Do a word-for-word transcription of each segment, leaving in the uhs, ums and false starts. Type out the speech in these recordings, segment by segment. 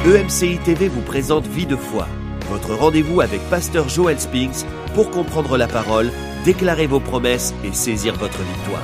E M C I T V vous présente Vie de foi, votre rendez-vous avec Pasteur Joel Spinks pour comprendre la parole, déclarer vos promesses et saisir votre victoire.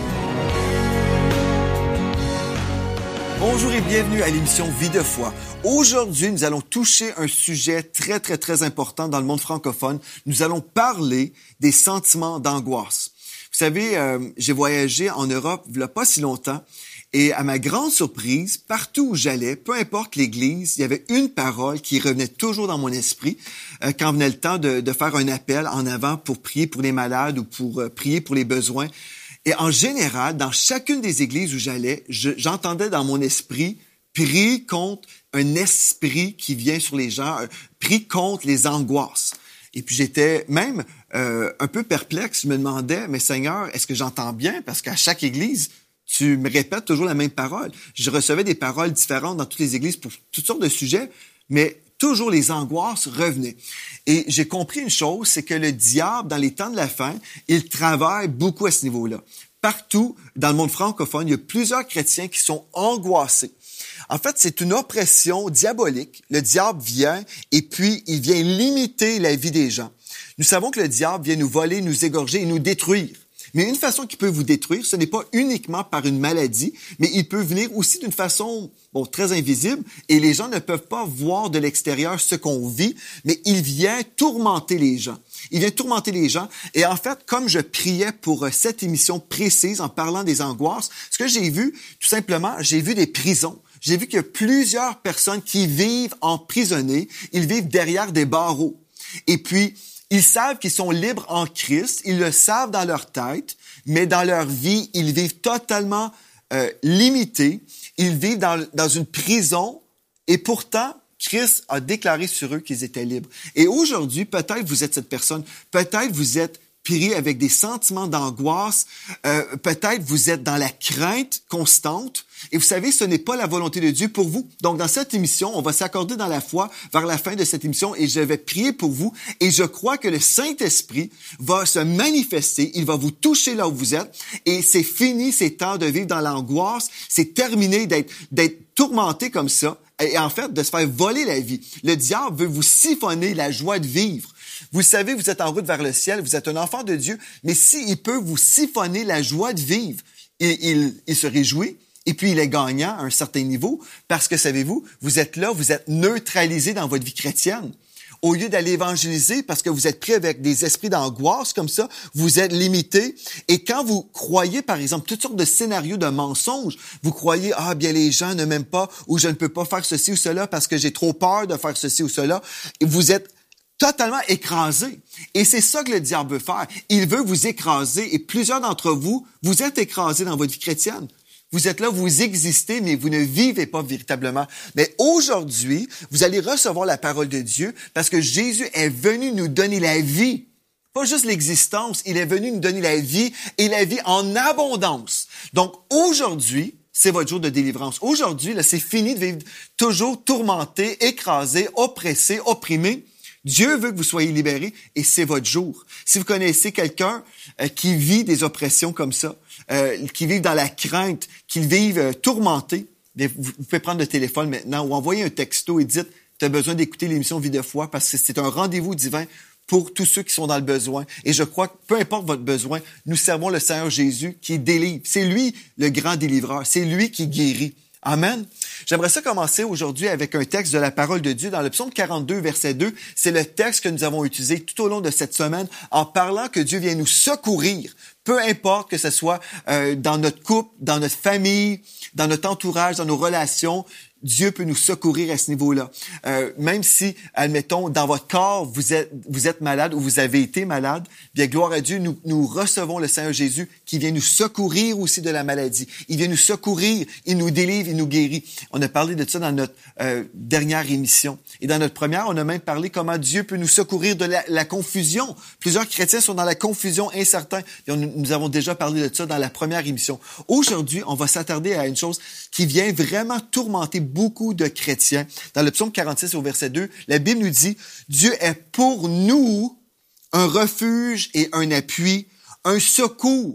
Bonjour et bienvenue à l'émission Vie de foi. Aujourd'hui, nous allons toucher un sujet très, très, très important dans le monde francophone. Nous allons parler des sentiments d'angoisse. Vous savez, euh, j'ai voyagé en Europe il n'y a pas si longtemps et à ma grande surprise, partout où j'allais, peu importe l'église, il y avait une parole qui revenait toujours dans mon esprit euh, quand venait le temps de, de faire un appel en avant pour prier pour les malades ou pour euh, prier pour les besoins. Et en général, dans chacune des églises où j'allais, je, j'entendais dans mon esprit « prie contre un esprit qui vient sur les gens, euh, prie contre les angoisses ». Et puis j'étais même euh, un peu perplexe, je me demandais « Mais Seigneur, est-ce que j'entends bien? » Parce qu'à chaque église, tu me répètes toujours la même parole. Je recevais des paroles différentes dans toutes les églises pour toutes sortes de sujets, mais toujours les angoisses revenaient. Et j'ai compris une chose, c'est que le diable, dans les temps de la fin, il travaille beaucoup à ce niveau-là. Partout dans le monde francophone, il y a plusieurs chrétiens qui sont angoissés. En fait, c'est une oppression diabolique. Le diable vient et puis il vient limiter la vie des gens. Nous savons que le diable vient nous voler, nous égorger et nous détruire. Mais une façon qu'il peut vous détruire, ce n'est pas uniquement par une maladie, mais il peut venir aussi d'une façon bon, très invisible et les gens ne peuvent pas voir de l'extérieur ce qu'on vit, mais il vient tourmenter les gens. Il vient tourmenter les gens et en fait, comme je priais pour cette émission précise en parlant des angoisses, ce que j'ai vu, tout simplement, j'ai vu des prisons. J'ai vu qu'il y a plusieurs personnes qui vivent emprisonnées, ils vivent derrière des barreaux. Et puis, ils savent qu'ils sont libres en Christ, ils le savent dans leur tête, mais dans leur vie, ils vivent totalement euh, limités. Ils vivent dans, dans une prison et pourtant, Christ a déclaré sur eux qu'ils étaient libres. Et aujourd'hui, peut-être vous êtes cette personne, peut-être vous êtes pris avec des sentiments d'angoisse, euh, peut-être vous êtes dans la crainte constante. Et vous savez, ce n'est pas la volonté de Dieu pour vous. Donc, dans cette émission, on va s'accorder dans la foi vers la fin de cette émission et je vais prier pour vous. Et je crois que le Saint-Esprit va se manifester, il va vous toucher là où vous êtes. Et c'est fini ces temps de vivre dans l'angoisse. C'est terminé d'être, d'être tourmenté comme ça. Et en fait, de se faire voler la vie. Le diable veut vous siphonner la joie de vivre. Vous savez, vous êtes en route vers le ciel, vous êtes un enfant de Dieu, mais s'il peut vous siphonner la joie de vivre, il, il, il se réjouit. Et puis, il est gagnant à un certain niveau parce que, savez-vous, vous êtes là, vous êtes neutralisé dans votre vie chrétienne. Au lieu d'aller évangéliser parce que vous êtes pris avec des esprits d'angoisse comme ça, vous êtes limité. Et quand vous croyez, par exemple, toutes sortes de scénarios de mensonges, vous croyez, ah, bien, les gens ne m'aiment pas ou je ne peux pas faire ceci ou cela parce que j'ai trop peur de faire ceci ou cela. Et vous êtes totalement écrasé. Et c'est ça que le diable veut faire. Il veut vous écraser et plusieurs d'entre vous, vous êtes écrasés dans votre vie chrétienne. Vous êtes là, vous existez, mais vous ne vivez pas véritablement. Mais aujourd'hui, vous allez recevoir la parole de Dieu parce que Jésus est venu nous donner la vie. Pas juste l'existence, il est venu nous donner la vie et la vie en abondance. Donc aujourd'hui, c'est votre jour de délivrance. Aujourd'hui, là, c'est fini de vivre toujours tourmenté, écrasé, oppressé, opprimé. Dieu veut que vous soyez libérés et c'est votre jour. Si vous connaissez quelqu'un euh, qui vit des oppressions comme ça, euh, qui vit dans la crainte, qui vit euh, tourmenté, bien, vous, vous pouvez prendre le téléphone maintenant ou envoyer un texto et dites « Tu as besoin d'écouter l'émission Vie de foi parce que c'est un rendez-vous divin pour tous ceux qui sont dans le besoin. » Et je crois que peu importe votre besoin, nous servons le Seigneur Jésus qui délivre. C'est lui le grand délivreur. C'est lui qui guérit. Amen. J'aimerais ça commencer aujourd'hui avec un texte de la parole de Dieu dans le psaume quarante-deux, verset deux. C'est le texte que nous avons utilisé tout au long de cette semaine en parlant que Dieu vient nous secourir. Peu importe que ce soit euh, dans notre couple, dans notre famille, dans notre entourage, dans nos relations, Dieu peut nous secourir à ce niveau-là. Euh, même si, admettons, dans votre corps, vous êtes, vous êtes malade ou vous avez été malade, bien, gloire à Dieu, nous, nous recevons le Seigneur Jésus qui vient nous secourir aussi de la maladie. Il vient nous secourir, il nous délivre, il nous guérit. On a parlé de ça dans notre euh, dernière émission. Et dans notre première, on a même parlé comment Dieu peut nous secourir de la, la confusion. Plusieurs chrétiens sont dans la confusion, incertains. Et on, nous avons déjà parlé de ça dans la première émission. Aujourd'hui, on va s'attarder à une chose qui vient vraiment tourmenter beaucoup de chrétiens. Dans le psaume quarante-six au verset deux, la Bible nous dit « Dieu est pour nous un refuge et un appui, un secours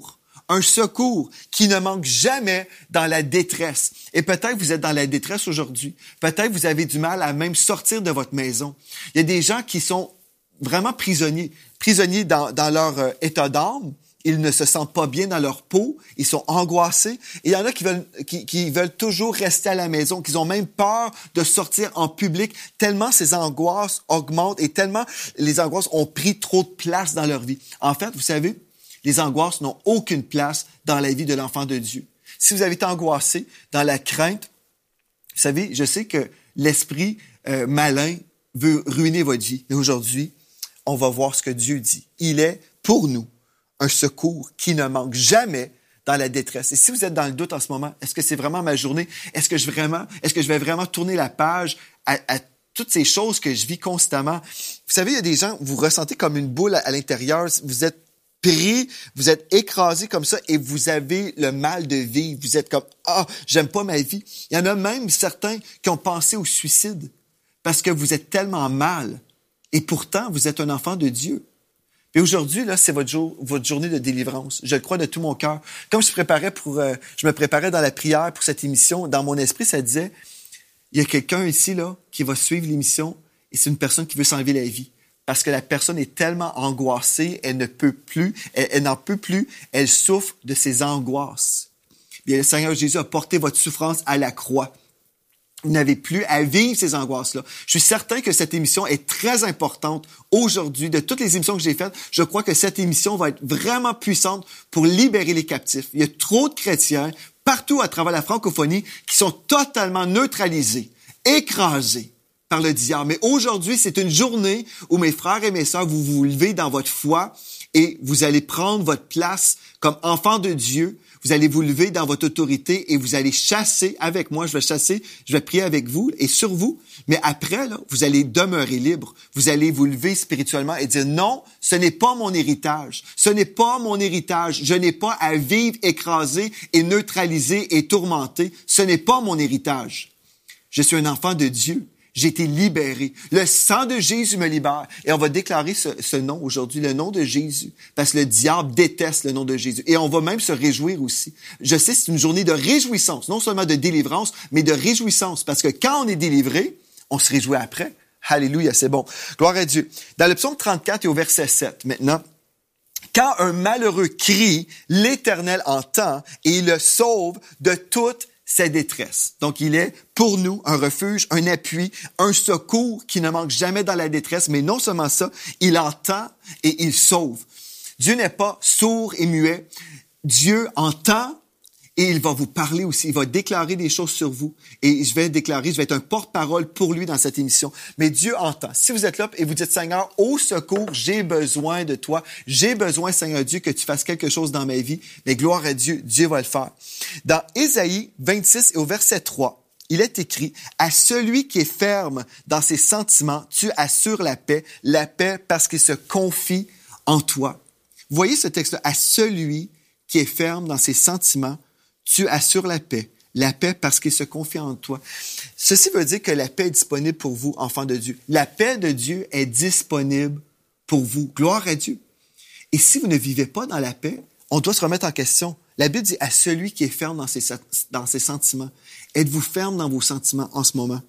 un secours qui ne manque jamais dans la détresse. Et peut-être vous êtes dans la détresse aujourd'hui. Peut-être vous avez du mal à même sortir de votre maison. Il y a des gens qui sont vraiment prisonniers, prisonniers dans, dans leur euh, état d'âme. Ils ne se sentent pas bien dans leur peau, ils sont angoissés. Et il y en a qui veulent, qui, qui veulent toujours rester à la maison, qui ont même peur de sortir en public, tellement ces angoisses augmentent et tellement les angoisses ont pris trop de place dans leur vie. En fait, vous savez, les angoisses n'ont aucune place dans la vie de l'enfant de Dieu. Si vous avez été angoissé dans la crainte, vous savez, je sais que l'esprit euh, malin veut ruiner votre vie. Mais aujourd'hui, on va voir ce que Dieu dit. Il est pour nous un secours qui ne manque jamais dans la détresse. Et si vous êtes dans le doute en ce moment, est-ce que c'est vraiment ma journée? Est-ce que je vraiment, est-ce que je vais vraiment tourner la page à, à toutes ces choses que je vis constamment? Vous savez, il y a des gens, vous ressentez comme une boule à, à l'intérieur, vous êtes pris, vous êtes écrasé comme ça et vous avez le mal de vivre. Vous êtes comme, ah, j'aime pas ma vie. Il y en a même certains qui ont pensé au suicide parce que vous êtes tellement mal. Et pourtant, vous êtes un enfant de Dieu. Et aujourd'hui, là, c'est votre jour, votre journée de délivrance. Je le crois de tout mon cœur. Comme je préparais pour, euh, je me préparais dans la prière pour cette émission, dans mon esprit, ça disait, il y a quelqu'un ici, là, qui va suivre l'émission et c'est une personne qui veut s'enlever la vie. Parce que la personne est tellement angoissée, elle ne peut plus, elle, elle n'en peut plus, elle souffre de ses angoisses. Bien, le Seigneur Jésus a porté votre souffrance à la croix. Vous n'avez plus à vivre ces angoisses-là. Je suis certain que cette émission est très importante aujourd'hui. De toutes les émissions que j'ai faites, je crois que cette émission va être vraiment puissante pour libérer les captifs. Il y a trop de chrétiens partout à travers la francophonie qui sont totalement neutralisés, écrasés par le diable. Mais aujourd'hui, c'est une journée où mes frères et mes sœurs, vous vous levez dans votre foi et vous allez prendre votre place comme enfant de Dieu. Vous allez vous lever dans votre autorité et vous allez chasser avec moi. Je vais chasser, je vais prier avec vous et sur vous. Mais après, là, vous allez demeurer libre. Vous allez vous lever spirituellement et dire non, ce n'est pas mon héritage. Ce n'est pas mon héritage. Je n'ai pas à vivre écrasé et neutralisé et tourmenté. Ce n'est pas mon héritage. Je suis un enfant de Dieu. J'ai été libéré. Le sang de Jésus me libère. Et on va déclarer ce, ce nom aujourd'hui, le nom de Jésus, parce que le diable déteste le nom de Jésus. Et on va même se réjouir aussi. Je sais, c'est une journée de réjouissance, non seulement de délivrance, mais de réjouissance, parce que quand on est délivré, on se réjouit après. Alléluia, c'est bon. Gloire à Dieu. Dans le psaume trente-quatre et au verset sept, maintenant, quand un malheureux crie, l'Éternel entend et il le sauve de toute sa détresse. Donc, il est pour nous un refuge, un appui, un secours qui ne manque jamais dans la détresse. Mais non seulement ça, il entend et il sauve. Dieu n'est pas sourd et muet. Dieu entend et il va vous parler aussi. Il va déclarer des choses sur vous. Et je vais déclarer, je vais être un porte-parole pour lui dans cette émission. Mais Dieu entend. Si vous êtes là et vous dites, Seigneur, au secours, j'ai besoin de toi. J'ai besoin, Seigneur Dieu, que tu fasses quelque chose dans ma vie. Mais gloire à Dieu, Dieu va le faire. Dans Ésaïe vingt-six et au verset trois, il est écrit, « À celui qui est ferme dans ses sentiments, tu assures la paix, la paix parce qu'il se confie en toi. » Vous voyez ce texte-là, « À celui qui est ferme dans ses sentiments, tu assures la paix. La paix parce qu'il se confie en toi. » Ceci veut dire que la paix est disponible pour vous, enfants de Dieu. La paix de Dieu est disponible pour vous. Gloire à Dieu. Et si vous ne vivez pas dans la paix, on doit se remettre en question. La Bible dit à celui qui est ferme dans ses, dans ses sentiments. Êtes-vous ferme dans vos sentiments en ce moment?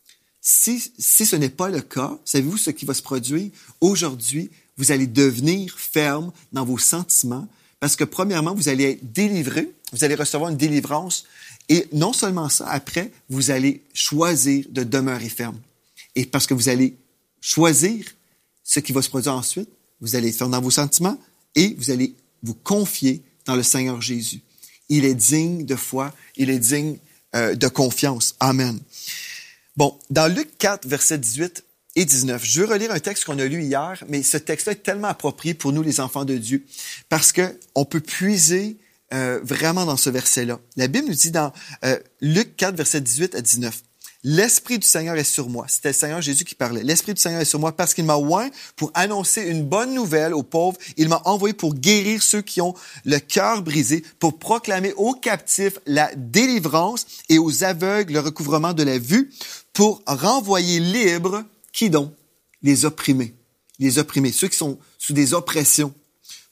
Si, si ce n'est pas le cas, savez-vous ce qui va se produire? Aujourd'hui, vous allez devenir ferme dans vos sentiments parce que premièrement, vous allez être délivré. Vous allez recevoir une délivrance et non seulement ça, après, vous allez choisir de demeurer ferme. Et parce que vous allez choisir ce qui va se produire ensuite, vous allez être ferme dans vos sentiments et vous allez vous confier dans le Seigneur Jésus. Il est digne de foi, il est digne euh, de confiance. Amen. Bon, dans Luc quatre, versets dix-huit et dix-neuf, je veux relire un texte qu'on a lu hier, mais ce texte-là est tellement approprié pour nous, les enfants de Dieu, parce que on peut puiser Euh, vraiment dans ce verset-là. La Bible nous dit dans euh, Luc quatre, versets dix-huit à dix-neuf, « L'Esprit du Seigneur est sur moi. » C'était le Seigneur Jésus qui parlait. « L'Esprit du Seigneur est sur moi parce qu'il m'a oint pour annoncer une bonne nouvelle aux pauvres. Il m'a envoyé pour guérir ceux qui ont le cœur brisé, pour proclamer aux captifs la délivrance et aux aveugles le recouvrement de la vue, pour renvoyer libres, qui donc? Les opprimés. Les opprimés, ceux qui sont sous des oppressions,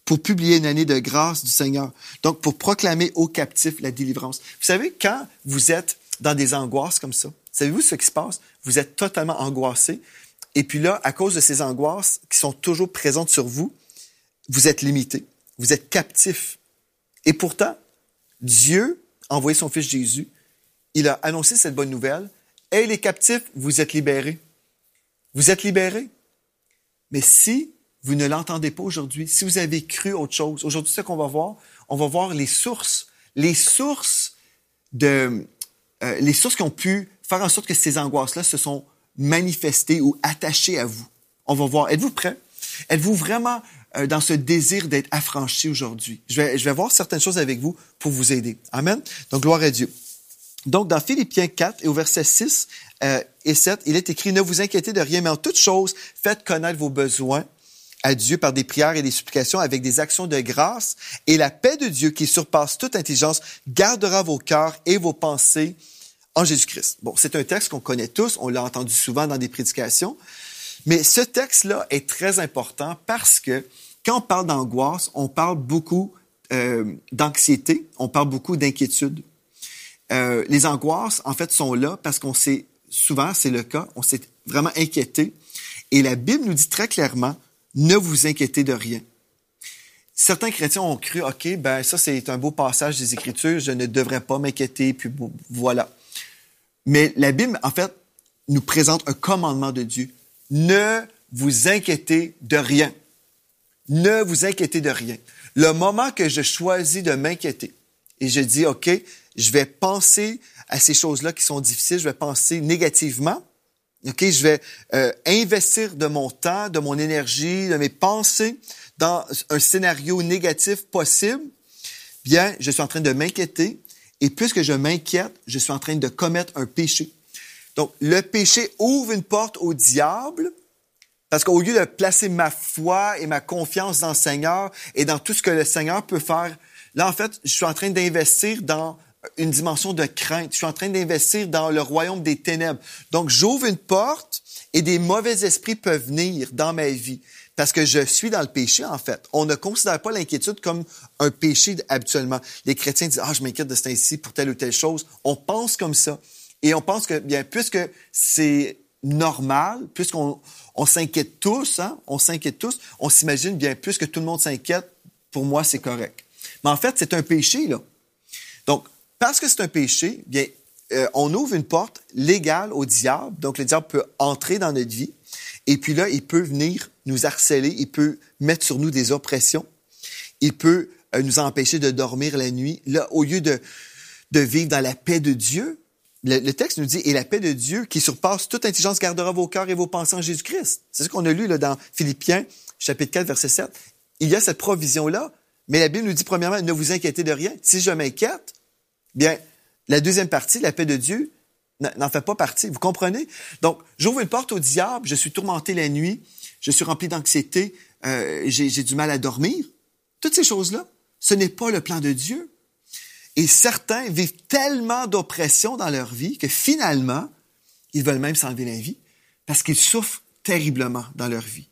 pour publier une année de grâce du Seigneur. Donc, pour proclamer aux captifs la délivrance. Vous savez, quand vous êtes dans des angoisses comme ça, savez-vous ce qui se passe? Vous êtes totalement angoissé. Et puis là, à cause de ces angoisses qui sont toujours présentes sur vous, vous êtes limité. Vous êtes captif. Et pourtant, Dieu a envoyé son Fils Jésus. Il a annoncé cette bonne nouvelle. « Hey, les captifs, vous êtes libérés. » Vous êtes libérés. Mais si vous ne l'entendez pas aujourd'hui, si vous avez cru autre chose, aujourd'hui, ce qu'on va voir, on va voir les sources, les sources de, euh, les sources qui ont pu faire en sorte que ces angoisses-là se sont manifestées ou attachées à vous. On va voir. Êtes-vous prêts? Êtes-vous vraiment euh, dans ce désir d'être affranchi aujourd'hui? Je vais, je vais voir certaines choses avec vous pour vous aider. Amen? Donc, gloire à Dieu. Donc, dans Philippiens quatre et au verset six euh, et sept, il est écrit « Ne vous inquiétez de rien, mais en toute chose, faites connaître vos besoins à Dieu par des prières et des supplications avec des actions de grâce, et la paix de Dieu qui surpasse toute intelligence gardera vos cœurs et vos pensées en Jésus-Christ. » Bon, c'est un texte qu'on connaît tous, on l'a entendu souvent dans des prédications, mais ce texte-là est très important parce que quand on parle d'angoisse, on parle beaucoup euh, d'anxiété, on parle beaucoup d'inquiétude. Euh, les angoisses, en fait, sont là parce qu'on s'est, souvent, c'est le cas, on s'est vraiment inquiété. Et la Bible nous dit très clairement, ne vous inquiétez de rien. Certains chrétiens ont cru, OK, ben ça, c'est un beau passage des Écritures, je ne devrais pas m'inquiéter, puis voilà. Mais la Bible, en fait, nous présente un commandement de Dieu. Ne vous inquiétez de rien. Ne vous inquiétez de rien. Le moment que je choisis de m'inquiéter et je dis, OK, je vais penser à ces choses-là qui sont difficiles, je vais penser négativement, OK, je vais euh, investir de mon temps, de mon énergie, de mes pensées dans un scénario négatif possible, bien, je suis en train de m'inquiéter et puisque je m'inquiète, je suis en train de commettre un péché. Donc, le péché ouvre une porte au diable parce qu'au lieu de placer ma foi et ma confiance dans le Seigneur et dans tout ce que le Seigneur peut faire, là, en fait, je suis en train d'investir dans une dimension de crainte. Je suis en train d'investir dans le royaume des ténèbres. Donc, j'ouvre une porte et des mauvais esprits peuvent venir dans ma vie parce que je suis dans le péché, en fait. On ne considère pas l'inquiétude comme un péché habituellement. Les chrétiens disent « Ah, je m'inquiète de ce temps-ci pour telle ou telle chose. » On pense comme ça. Et on pense que, bien, puisque c'est normal, puisqu'on on s'inquiète tous, hein, on s'inquiète tous, on s'imagine, bien, puisque tout le monde s'inquiète, pour moi, c'est correct. Mais en fait, c'est un péché, là. Donc, parce que c'est un péché, bien, euh, on ouvre une porte légale au diable. Donc, le diable peut entrer dans notre vie. Et puis là, il peut venir nous harceler. Il peut mettre sur nous des oppressions. Il peut euh, nous empêcher de dormir la nuit. Là, au lieu de, de vivre dans la paix de Dieu, le, le texte nous dit « Et la paix de Dieu qui surpasse toute intelligence gardera vos cœurs et vos pensées en Jésus-Christ. » C'est ce qu'on a lu là, dans Philippiens, chapitre quatre, verset sept. Il y a cette provision-là. Mais la Bible nous dit, premièrement, ne vous inquiétez de rien. Si je m'inquiète, bien, la deuxième partie, la paix de Dieu, n'en fait pas partie. Vous comprenez? Donc, j'ouvre une porte au diable, je suis tourmenté la nuit, je suis rempli d'anxiété, euh, j'ai, j'ai du mal à dormir. Toutes ces choses-là, ce n'est pas le plan de Dieu. Et certains vivent tellement d'oppression dans leur vie que finalement, ils veulent même s'enlever la vie parce qu'ils souffrent terriblement dans leur vie.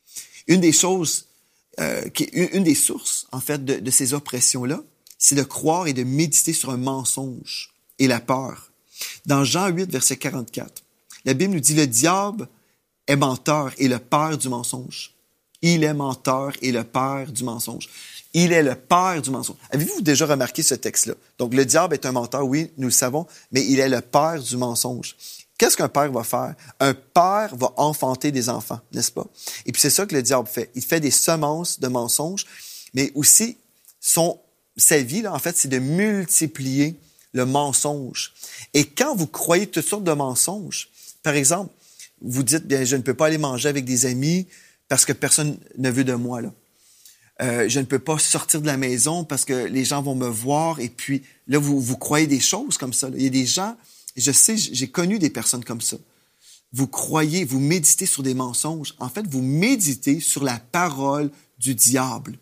Une des choses, euh, qui est une des sources, en fait, de, de ces oppressions-là, c'est de croire et de méditer sur un mensonge et la peur. Dans Jean huit, verset quarante-quatre, la Bible nous dit « Le diable est menteur et le père du mensonge. Il est menteur et le père du mensonge. » Il est le père du mensonge. Avez-vous déjà remarqué ce texte-là? Donc, le diable est un menteur, oui, nous le savons, mais il est le père du mensonge. Qu'est-ce qu'un père va faire? Un père va enfanter des enfants, n'est-ce pas? Et puis, c'est ça que le diable fait. Il fait des semences de mensonges, mais aussi, son, sa vie, là, en fait, c'est de multiplier le mensonge. Et quand vous croyez toutes sortes de mensonges, par exemple, vous dites, bien, je ne peux pas aller manger avec des amis parce que personne ne veut de moi, là. Euh, je ne peux pas sortir de la maison parce que les gens vont me voir. Et puis, là, vous, vous croyez des choses comme ça. Là. Il y a des gens, je sais, j'ai connu des personnes comme ça. Vous croyez, vous méditez sur des mensonges. En fait, vous méditez sur la parole du diable.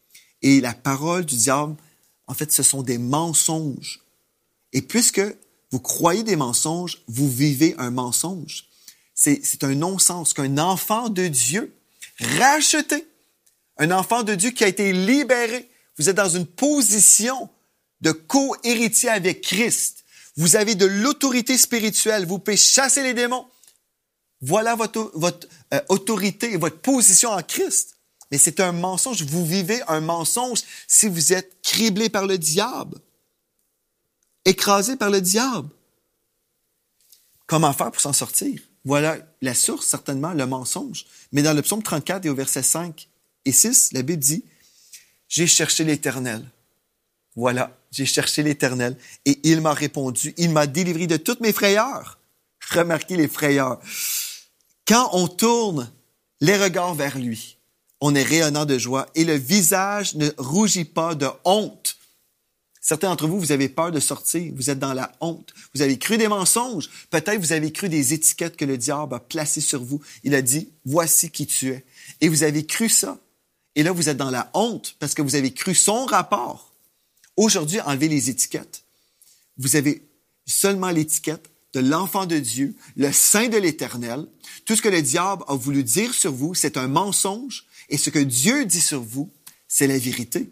Et la parole du diable, en fait, ce sont des mensonges. Et puisque vous croyez des mensonges, vous vivez un mensonge. C'est, c'est un non-sens qu'un enfant de Dieu, racheté, Un enfant de Dieu qui a été libéré. Vous êtes dans une position de co-héritier avec Christ. Vous avez de l'autorité spirituelle. Vous pouvez chasser les démons. Voilà votre, votre euh, autorité et votre position en Christ. Mais c'est un mensonge. Vous vivez un mensonge si vous êtes criblé par le diable. Écrasé par le diable. Comment faire pour s'en sortir? Voilà la source, certainement, le mensonge. Mais dans le psaume trente-quatre et au verset cinq et six, la Bible dit « J'ai cherché l'Éternel. » Voilà, j'ai cherché l'Éternel et il m'a répondu. Il m'a délivré de toutes mes frayeurs. Remarquez les frayeurs. Quand on tourne les regards vers lui, on est rayonnant de joie et le visage ne rougit pas de honte. Certains d'entre vous, vous avez peur de sortir. Vous êtes dans la honte. Vous avez cru des mensonges. Peut-être vous avez cru des étiquettes que le diable a placées sur vous. Il a dit, voici qui tu es. Et vous avez cru ça. Et là, vous êtes dans la honte parce que vous avez cru son rapport. Aujourd'hui, enlevez les étiquettes. Vous avez seulement l'étiquette de l'enfant de Dieu, le saint de l'Éternel. Tout ce que le diable a voulu dire sur vous, c'est un mensonge. Et ce que Dieu dit sur vous, c'est la vérité.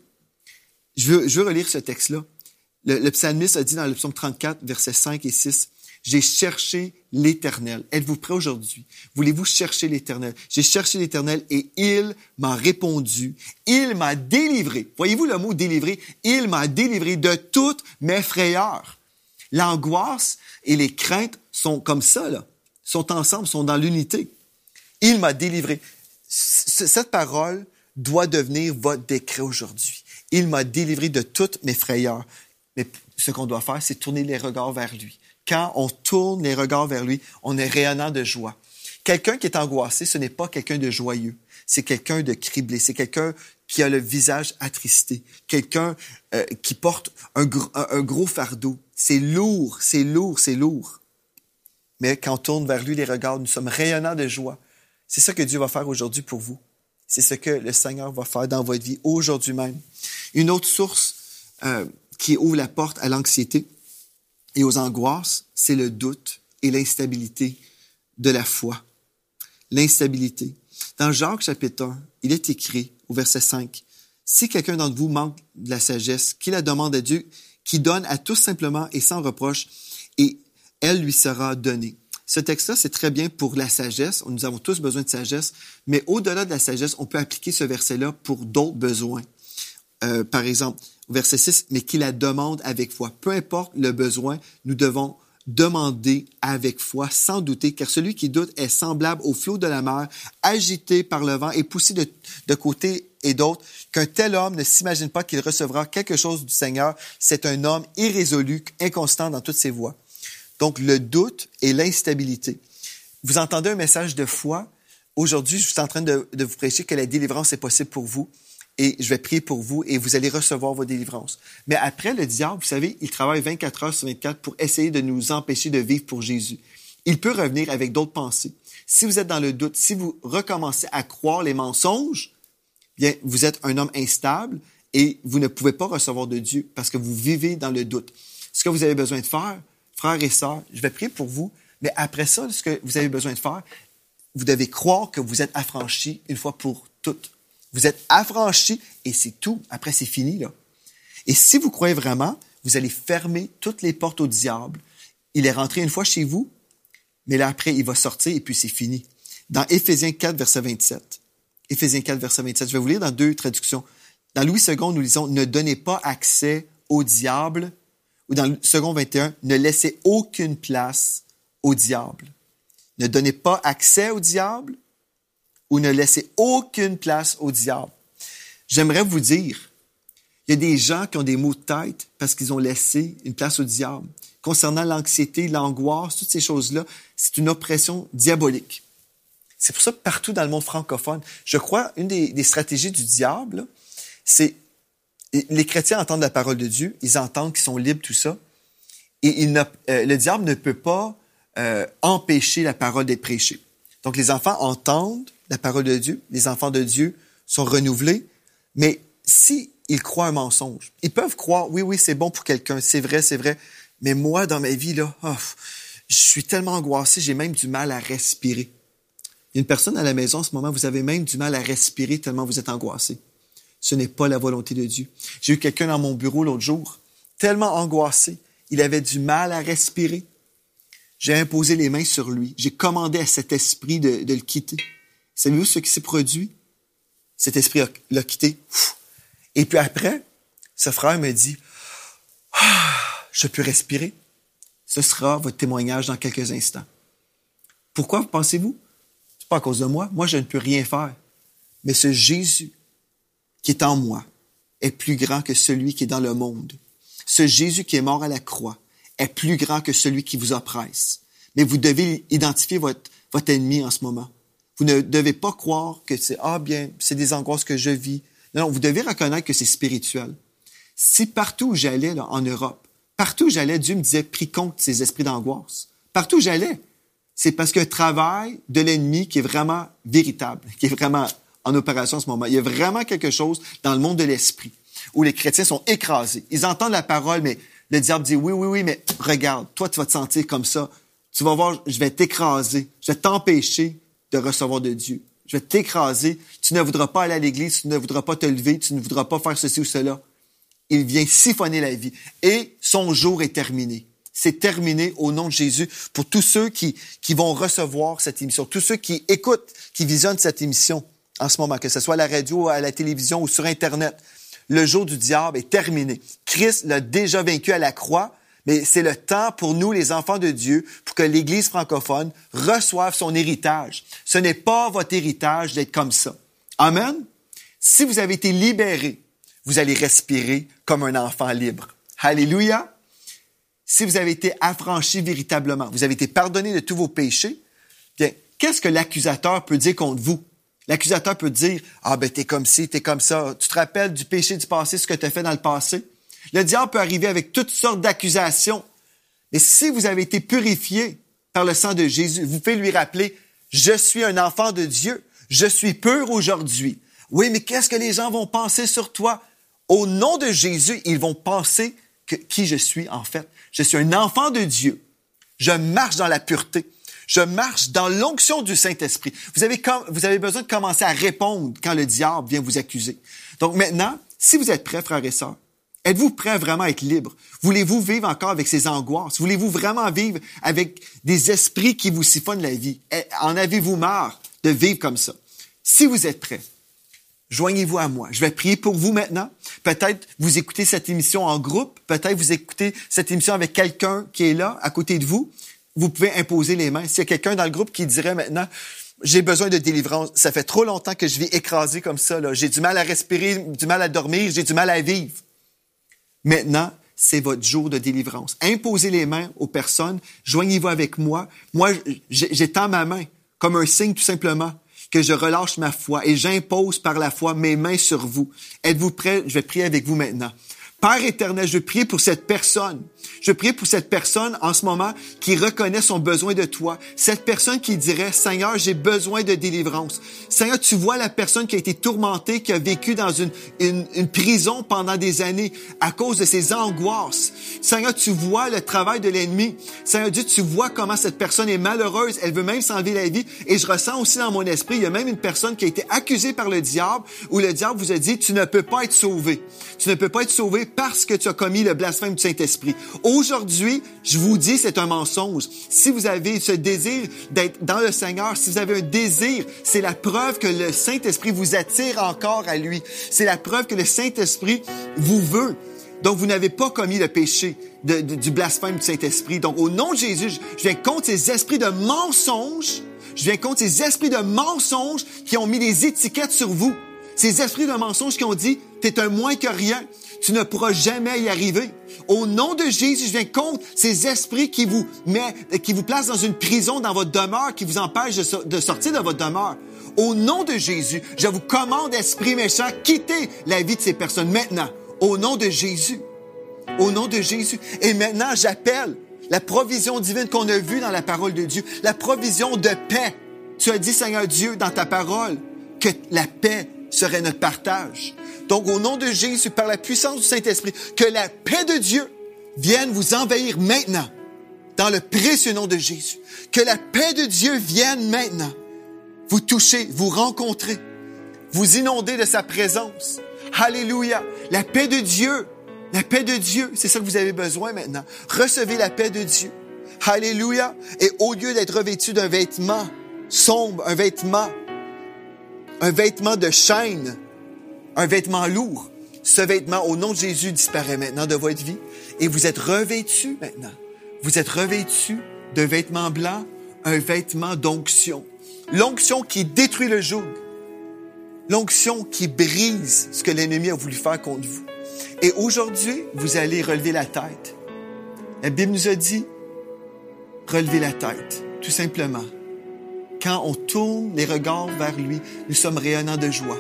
Je veux, je veux relire ce texte-là. Le, le psalmiste a dit dans le psaume trente-quatre, versets cinq et six, « J'ai cherché l'Éternel. » Êtes-vous prêts aujourd'hui? Voulez-vous chercher l'Éternel? J'ai cherché l'Éternel et il m'a répondu. Il m'a délivré. Voyez-vous le mot « délivré »? Il m'a délivré de toutes mes frayeurs. L'angoisse et les craintes sont comme ça, là. Sont ensemble, sont dans l'unité. Il m'a délivré. C- cette parole doit devenir votre décret aujourd'hui. Il m'a délivré de toutes mes frayeurs. Mais ce qu'on doit faire, c'est tourner les regards vers lui. Quand on tourne les regards vers lui, on est rayonnant de joie. Quelqu'un qui est angoissé, ce n'est pas quelqu'un de joyeux. C'est quelqu'un de criblé. C'est quelqu'un qui a le visage attristé. Quelqu'un euh, qui porte un, gr- un gros fardeau. C'est lourd, c'est lourd, c'est lourd. Mais quand on tourne vers lui les regards, nous sommes rayonnants de joie. C'est ça que Dieu va faire aujourd'hui pour vous. C'est ce que le Seigneur va faire dans votre vie aujourd'hui même. Une autre source euh, qui ouvre la porte à l'anxiété et aux angoisses, c'est le doute et l'instabilité de la foi. L'instabilité. Dans Jacques chapitre un, il est écrit au verset cinq, « Si quelqu'un d'entre vous manque de la sagesse, qu'il la demande à Dieu, qui donne à tous simplement et sans reproche, et elle lui sera donnée. » Ce texte-là, c'est très bien pour la sagesse. Nous avons tous besoin de sagesse, mais au-delà de la sagesse, on peut appliquer ce verset-là pour d'autres besoins. Euh, par exemple, au verset six, « Mais qui la demande avec foi. » Peu importe le besoin, nous devons demander avec foi, sans douter, car celui qui doute est semblable au flot de la mer, agité par le vent et poussé de, de côté et d'autre, qu'un tel homme ne s'imagine pas qu'il recevra quelque chose du Seigneur. C'est un homme irrésolu, inconstant dans toutes ses voies. Donc, le doute et l'instabilité. Vous entendez un message de foi. Aujourd'hui, je suis en train de, de vous prêcher que la délivrance est possible pour vous. Et je vais prier pour vous et vous allez recevoir vos délivrances. Mais après, le diable, vous savez, il travaille vingt-quatre heures sur vingt-quatre pour essayer de nous empêcher de vivre pour Jésus. Il peut revenir avec d'autres pensées. Si vous êtes dans le doute, si vous recommencez à croire les mensonges, bien, vous êtes un homme instable et vous ne pouvez pas recevoir de Dieu parce que vous vivez dans le doute. Ce que vous avez besoin de faire, frères et sœurs, je vais prier pour vous, mais après ça, ce que vous avez besoin de faire, vous devez croire que vous êtes affranchis une fois pour toutes. Vous êtes affranchis et c'est tout. Après, c'est fini, là. Et si vous croyez vraiment, vous allez fermer toutes les portes au diable. Il est rentré une fois chez vous, mais là, après, il va sortir et puis c'est fini. Dans Éphésiens quatre, verset vingt-sept. Éphésiens quatre, verset vingt-sept. Je vais vous lire dans deux traductions. Dans Louis second, nous lisons « Ne donnez pas accès au diable » ou dans le second vingt et un, « Ne laissez aucune place au diable ». Ne donnez pas accès au diable ou ne laissez aucune place au diable. J'aimerais vous dire, il y a des gens qui ont des maux de tête parce qu'ils ont laissé une place au diable. Concernant l'anxiété, l'angoisse, toutes ces choses-là, c'est une oppression diabolique. C'est pour ça que partout dans le monde francophone, je crois, une des, des stratégies du diable, là, c'est les chrétiens entendent la parole de Dieu, ils entendent qu'ils sont libres, tout ça, et il n'a, euh, le diable ne peut pas euh, empêcher la parole d'être prêchée. Donc, les enfants entendent la parole de Dieu, les enfants de Dieu sont renouvelés, mais si ils croient un mensonge, ils peuvent croire, oui, oui, c'est bon pour quelqu'un, c'est vrai, c'est vrai, mais moi, dans ma vie, là, oh, je suis tellement angoissé, j'ai même du mal à respirer. Il y a une personne à la maison en ce moment, vous avez même du mal à respirer tellement vous êtes angoissé. Ce n'est pas la volonté de Dieu. J'ai eu quelqu'un dans mon bureau l'autre jour, tellement angoissé, il avait du mal à respirer. J'ai imposé les mains sur lui. J'ai commandé à cet esprit de, de le quitter. Savez-vous ce qui s'est produit? Cet esprit a, l'a quitté. Et puis après, ce frère me dit, ah, je peux respirer. Ce sera votre témoignage dans quelques instants. Pourquoi pensez-vous? C'est pas à cause de moi. Moi, je ne peux rien faire. Mais ce Jésus qui est en moi est plus grand que celui qui est dans le monde. Ce Jésus qui est mort à la croix est plus grand que celui qui vous oppresse. Mais vous devez identifier votre, votre ennemi en ce moment. Vous ne devez pas croire que c'est, ah bien, c'est des angoisses que je vis. Non, non, vous devez reconnaître que c'est spirituel. Si partout où j'allais, là, en Europe, partout où j'allais, Dieu me disait, prie contre ces esprits d'angoisse. Partout où j'allais, c'est parce qu'il y a un travail de l'ennemi qui est vraiment véritable, qui est vraiment en opération en ce moment. Il y a vraiment quelque chose dans le monde de l'esprit où les chrétiens sont écrasés. Ils entendent la parole, mais le diable dit, oui, oui, oui, mais regarde, toi, tu vas te sentir comme ça. Tu vas voir, je vais t'écraser. Je vais t'empêcher de recevoir de Dieu. Je vais t'écraser. Tu ne voudras pas aller à l'église, tu ne voudras pas te lever, tu ne voudras pas faire ceci ou cela. Il vient siphonner la vie. Et son jour est terminé. C'est terminé au nom de Jésus pour tous ceux qui, qui vont recevoir cette émission, tous ceux qui écoutent, qui visionnent cette émission en ce moment, que ce soit à la radio, à la télévision ou sur Internet. Le jour du diable est terminé. Christ l'a déjà vaincu à la croix, mais c'est le temps pour nous, les enfants de Dieu, pour que l'Église francophone reçoive son héritage. Ce n'est pas votre héritage d'être comme ça. Amen. Si vous avez été libérés, vous allez respirer comme un enfant libre. Alléluia. Si vous avez été affranchis véritablement, vous avez été pardonnés de tous vos péchés, bien, qu'est-ce que l'accusateur peut dire contre vous? L'accusateur peut dire, ah ben t'es comme ci, t'es comme ça. Tu te rappelles du péché du passé, ce que tu as fait dans le passé? Le diable peut arriver avec toutes sortes d'accusations. Mais si vous avez été purifié par le sang de Jésus, vous pouvez lui rappeler, je suis un enfant de Dieu, je suis pur aujourd'hui. Oui, mais qu'est-ce que les gens vont penser sur toi? Au nom de Jésus, ils vont penser que, qui je suis en fait. Je suis un enfant de Dieu. Je marche dans la pureté. Je marche dans l'onction du Saint-Esprit. Vous avez, com- vous avez besoin de commencer à répondre quand le diable vient vous accuser. Donc maintenant, si vous êtes prêts, frères et sœurs, êtes-vous prêts à vraiment être libres? Voulez-vous vivre encore avec ces angoisses? Voulez-vous vraiment vivre avec des esprits qui vous siphonnent la vie? En avez-vous marre de vivre comme ça? Si vous êtes prêts, joignez-vous à moi. Je vais prier pour vous maintenant. Peut-être vous écoutez cette émission en groupe. Peut-être vous écoutez cette émission avec quelqu'un qui est là, à côté de vous. Vous pouvez imposer les mains. S'il y a quelqu'un dans le groupe qui dirait maintenant, j'ai besoin de délivrance. Ça fait trop longtemps que je vis écrasé comme ça, là. J'ai du mal à respirer, du mal à dormir, j'ai du mal à vivre. Maintenant, c'est votre jour de délivrance. Imposez les mains aux personnes. Joignez-vous avec moi. Moi, j'étends ma main comme un signe tout simplement que je relâche ma foi et j'impose par la foi mes mains sur vous. Êtes-vous prêts? Je vais prier avec vous maintenant. Père éternel, je prie pour cette personne. Je prie pour cette personne en ce moment qui reconnaît son besoin de toi. Cette personne qui dirait, Seigneur, j'ai besoin de délivrance. Seigneur, tu vois la personne qui a été tourmentée, qui a vécu dans une, une, une prison pendant des années à cause de ses angoisses. Seigneur, tu vois le travail de l'ennemi. Seigneur Dieu, tu vois comment cette personne est malheureuse. Elle veut même s'enlever la vie. Et je ressens aussi dans mon esprit, il y a même une personne qui a été accusée par le diable où le diable vous a dit, tu ne peux pas être sauvé. Tu ne peux pas être sauvé parce que tu as commis le blasphème du Saint-Esprit. Aujourd'hui, je vous dis, c'est un mensonge. Si vous avez ce désir d'être dans le Seigneur, si vous avez un désir, c'est la preuve que le Saint-Esprit vous attire encore à lui. C'est la preuve que le Saint-Esprit vous veut. Donc, vous n'avez pas commis le péché de, de, du blasphème du Saint-Esprit. Donc, au nom de Jésus, je, je viens contre ces esprits de mensonges. Je viens contre ces esprits de mensonges qui ont mis des étiquettes sur vous. Ces esprits de mensonges qui ont dit, t'es un moins que rien. Tu ne pourras jamais y arriver. Au nom de Jésus, je viens contre ces esprits qui vous met, qui vous placent dans une prison dans votre demeure, qui vous empêchent de, so- de sortir de votre demeure. Au nom de Jésus, je vous commande, esprit méchant, quittez la vie de ces personnes maintenant. Au nom de Jésus. Au nom de Jésus. Et maintenant, j'appelle la provision divine qu'on a vue dans la parole de Dieu, la provision de paix. Tu as dit, Seigneur Dieu, dans ta parole, que la paix serait notre partage. Donc, au nom de Jésus, par la puissance du Saint-Esprit, que la paix de Dieu vienne vous envahir maintenant, dans le précieux nom de Jésus. Que la paix de Dieu vienne maintenant. vous toucher, vous rencontrer, vous inonder de sa présence. Alléluia! La paix de Dieu, la paix de Dieu, c'est ça que vous avez besoin maintenant. Recevez la paix de Dieu. Alléluia! Et au lieu d'être revêtu d'un vêtement sombre, un vêtement, un vêtement de chaîne, un vêtement lourd, ce vêtement, au nom de Jésus, disparaît maintenant de votre vie. Et vous êtes revêtu maintenant. Vous êtes revêtu de vêtements blancs, un vêtement d'onction. L'onction qui détruit le joug. L'onction qui brise ce que l'ennemi a voulu faire contre vous. Et aujourd'hui, vous allez relever la tête. La Bible nous a dit, relevez la tête, tout simplement. Quand on tourne les regards vers lui, nous sommes rayonnants de joie.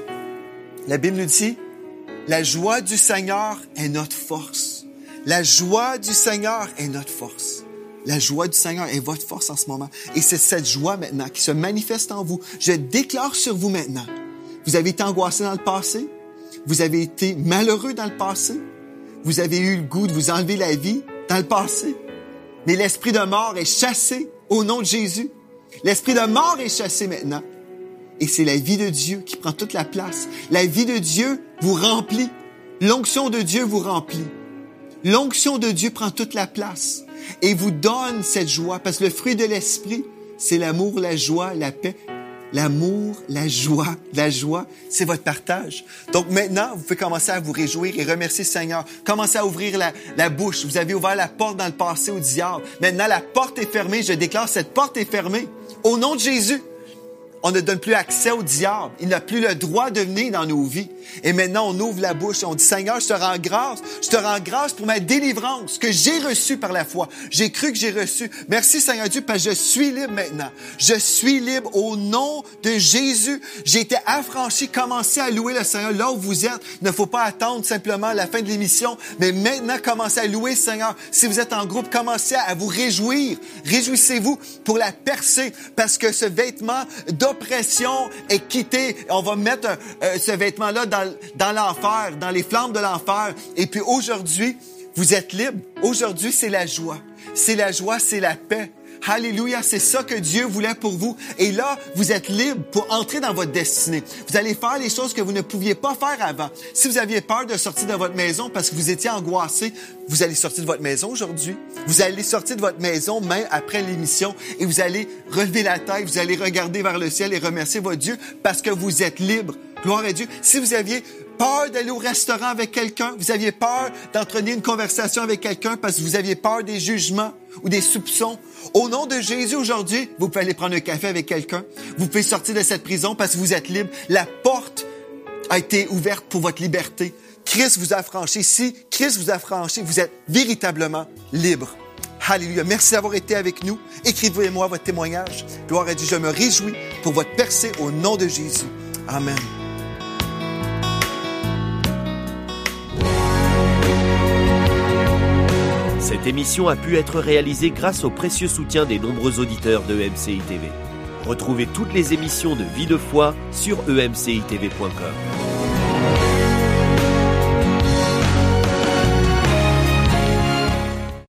La Bible nous dit, la joie du Seigneur est notre force. La joie du Seigneur est notre force. La joie du Seigneur est votre force en ce moment. Et c'est cette joie maintenant qui se manifeste en vous. Je déclare sur vous maintenant. Vous avez été angoissé dans le passé. Vous avez été malheureux dans le passé. Vous avez eu le goût de vous enlever la vie dans le passé. Mais l'esprit de mort est chassé au nom de Jésus. L'esprit de mort est chassé maintenant. Et c'est la vie de Dieu qui prend toute la place. La vie de Dieu vous remplit. L'onction de Dieu vous remplit. L'onction de Dieu prend toute la place et vous donne cette joie. Parce que le fruit de l'esprit, c'est l'amour, la joie, la paix. L'amour, la joie, la joie, c'est votre partage. Donc maintenant, vous pouvez commencer à vous réjouir et remercier le Seigneur. Commencez à ouvrir la, la bouche. Vous avez ouvert la porte dans le passé au diable. Maintenant, la porte est fermée. Je déclare, cette porte est fermée. Au nom de Jésus. On ne donne plus accès au diable. Il n'a plus le droit de venir dans nos vies. Et maintenant, on ouvre la bouche et on dit, Seigneur, je te rends grâce. Je te rends grâce pour ma délivrance que j'ai reçue par la foi. J'ai cru que j'ai reçu. Merci, Seigneur Dieu, parce que je suis libre maintenant. Je suis libre au nom de Jésus. J'ai été affranchi. Commencez à louer le Seigneur là où vous êtes. Il ne faut pas attendre simplement la fin de l'émission, mais maintenant, commencez à louer le Seigneur. Si vous êtes en groupe, commencez à vous réjouir. Réjouissez-vous pour la percée, parce que ce vêtement d'oppression est quitté. On va mettre euh, ce vêtement-là dans, dans l'enfer, dans les flammes de l'enfer. Et puis aujourd'hui, vous êtes libre. Aujourd'hui, c'est la joie. C'est la joie, c'est la paix. Alléluia, c'est ça que Dieu voulait pour vous. Et là, vous êtes libre pour entrer dans votre destinée. Vous allez faire les choses que vous ne pouviez pas faire avant. Si vous aviez peur de sortir de votre maison parce que vous étiez angoissé, vous allez sortir de votre maison aujourd'hui. Vous allez sortir de votre maison même après l'émission et vous allez relever la tête, vous allez regarder vers le ciel et remercier votre Dieu parce que vous êtes libre. Gloire à Dieu. Si vous aviez peur d'aller au restaurant avec quelqu'un, vous aviez peur d'entretenir une conversation avec quelqu'un parce que vous aviez peur des jugements ou des soupçons, au nom de Jésus aujourd'hui, vous pouvez aller prendre un café avec quelqu'un. Vous pouvez sortir de cette prison parce que vous êtes libre. La porte a été ouverte pour votre liberté. Christ vous a affranchi. Si Christ vous a affranchi, vous êtes véritablement libre. Alléluia. Merci d'avoir été avec nous. Écrivez-moi votre témoignage. Gloire à Dieu. Je me réjouis pour votre percée au nom de Jésus. Amen. Cette émission a pu être réalisée grâce au précieux soutien des nombreux auditeurs de E M C I T V. Retrouvez toutes les émissions de Vie de foi sur e m c i t v point com.